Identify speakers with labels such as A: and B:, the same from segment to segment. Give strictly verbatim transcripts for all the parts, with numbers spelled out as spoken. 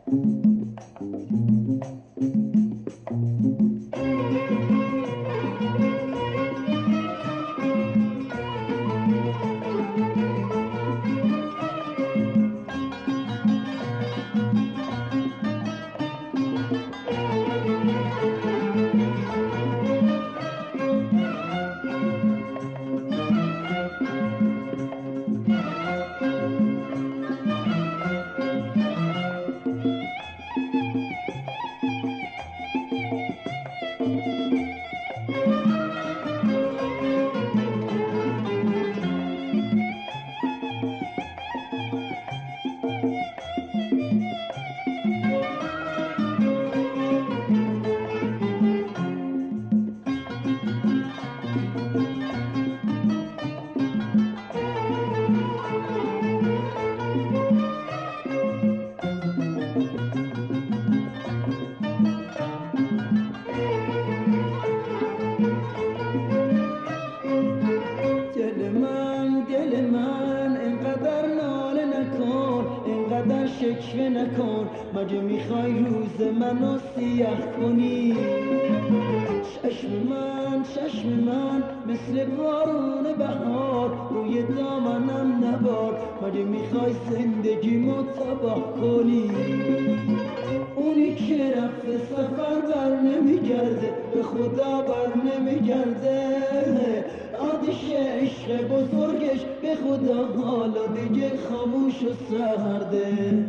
A: شکوه نکن، مگه میخوای روز منو سیاه کنی؟ چشم من چشم من مثل بارون بهار روی دامنم نبار، مگه میخوای زندگیمو تباه کنی؟ اونی که رفته سفر بر نمیگرده، به خدا بر نمیگرده، آتیش عشق بزرگش به خدا حالا دیگه خاموش و سرده.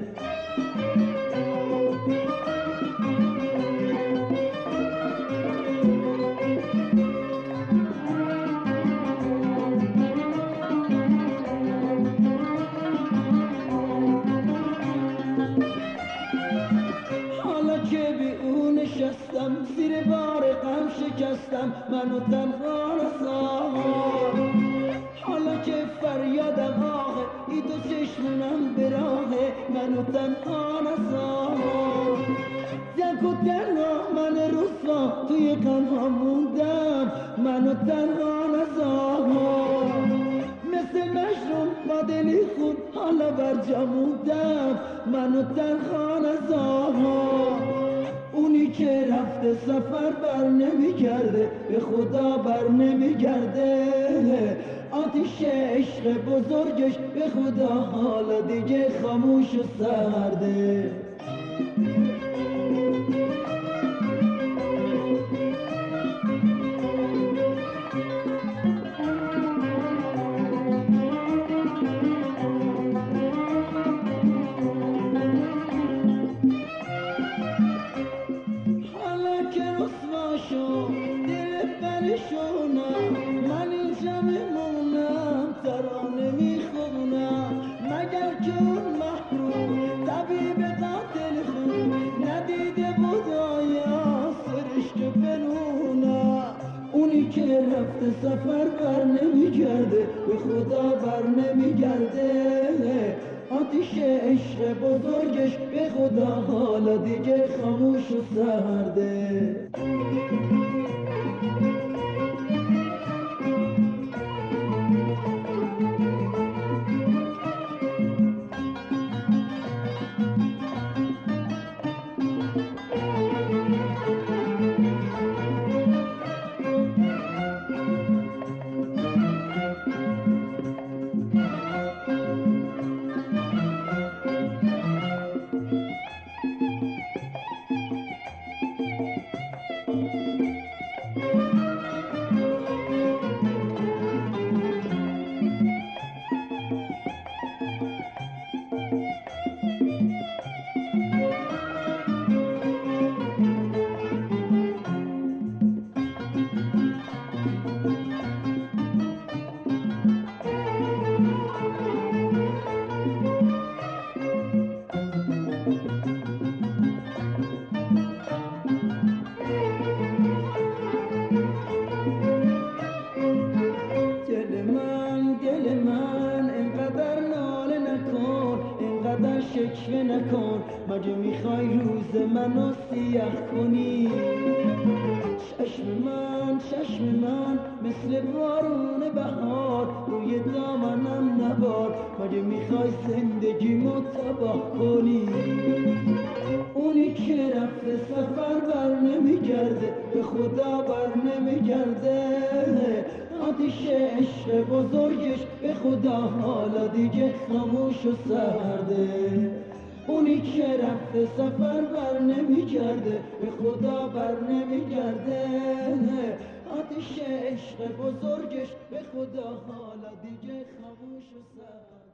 A: حالا که بی اون نشستم زیر بار غم شکستم منو تنها نذار، حالا که فریادم آه ای دو چشمونم به راهه منو تنها نذار. یک و تنها من رسوا توی غمها موندم منو تنها نذار، مثل مجنون با دلی خون حالا برجا موندم منو تنها نذار. اونی که رفته سفر بر نمیگرده، به خدا بر نمیگرده، آتیش عشق بزرگش به خدا حالا دیگه خاموش و سرده. دل پریشونم من اینجا میمونم، ترانه میخونم مگر که اون محروم طبیب قاتل خون ندیده بود آیا سرش که بنونم. اونی که رفته سفر بر نمیگرده، به خدا بر نمیگرده، آتیش عشق بزرگش به خدا حالا دیگه خاموش و سرده. شکوه نکن، مگه میخوای روز منو سیاه کنی؟ چشم من چشم من مثل بارون بهار روی دامنم نبار، مگه میخوای زندگیمو تباه کنی؟ خدا بر نمیگرده. آتیش عشق بزرگش به خدا حالا دیگه خاموش و سرده. اونی که رفته سفر بر نمیگرده، به خدا بر نمیگرده. آتیش عشق بزرگش به خدا حالا دیگه خاموش و سرده.